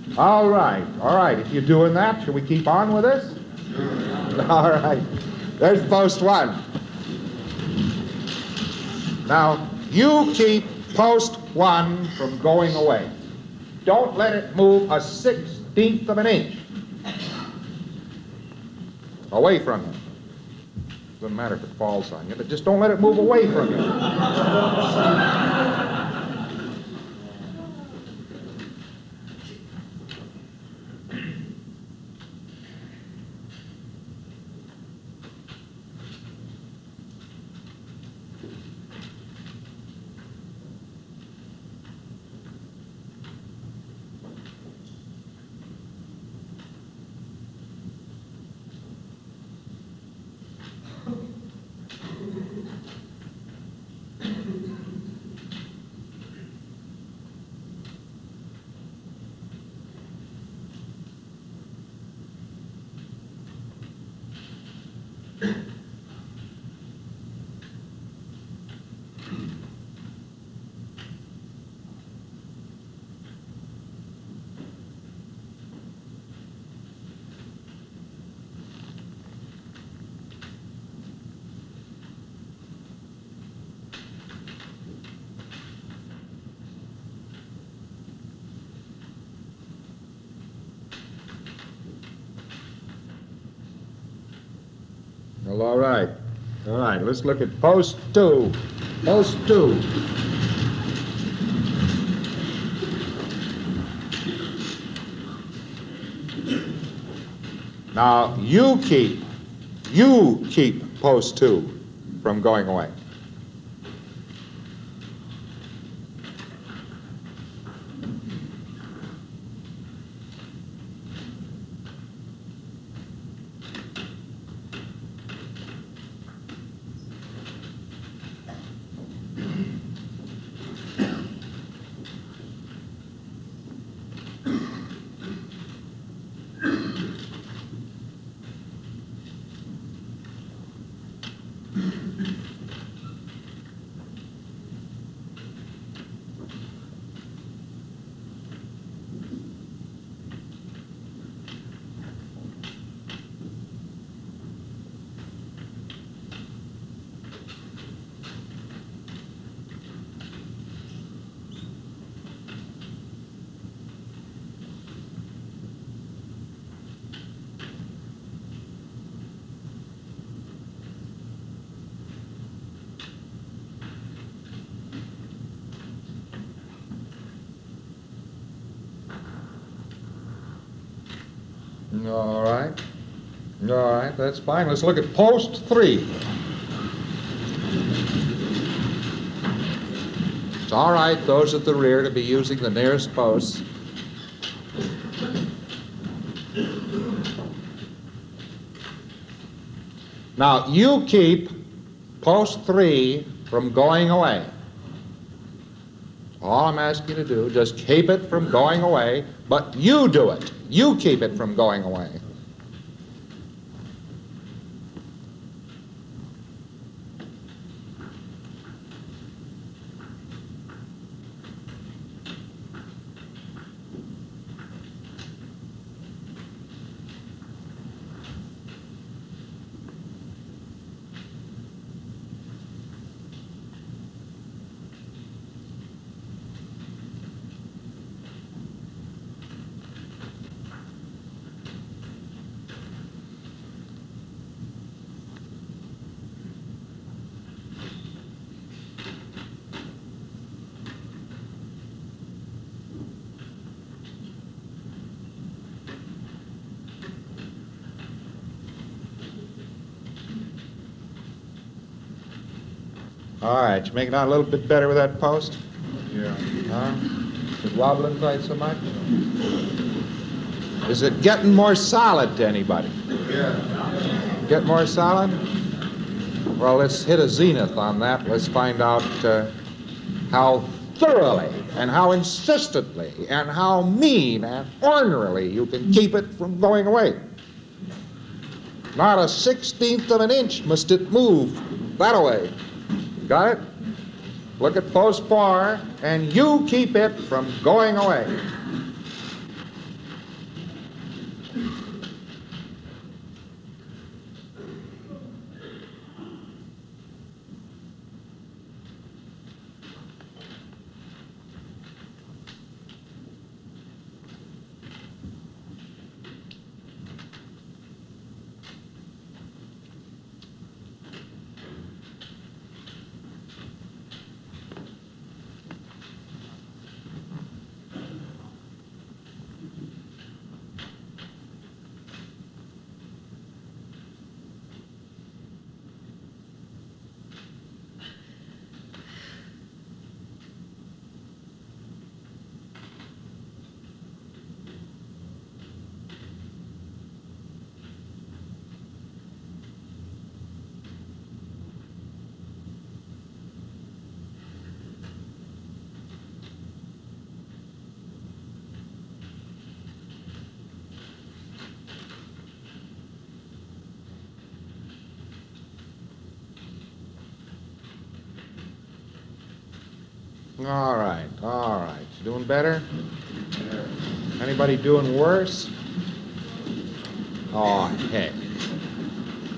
All right, all right. If you're doing that, shall we keep on with this? All right. There's post one. Now, you keep post one from going away. Don't let it move a 1/16 of an inch away from you. Doesn't matter if it falls on you, but just don't let it move away from you. Well, all right. All right, let's look at post two. Post two. Now, you keep post two from going away. All right. All right, that's fine. Let's look at post three. It's all right, those at the rear, to be using the nearest posts. Now, you keep post three from going away. All I'm asking you to do, just keep it from going away, but you do it. You keep it from going away. All right, you make it out a little bit better with that post? Yeah. Is it wobbling quite so much? Is it getting more solid to anybody? Yeah. Get more solid? Well, let's hit a zenith on that. Let's find out how thoroughly and how insistently and how mean and ornery you can keep it from going away. Not a 1/16 of an inch must it move that away. Got it? Look at post 4, and you keep it from going away. All right, all right. You doing better? Anybody doing worse? Oh, heck.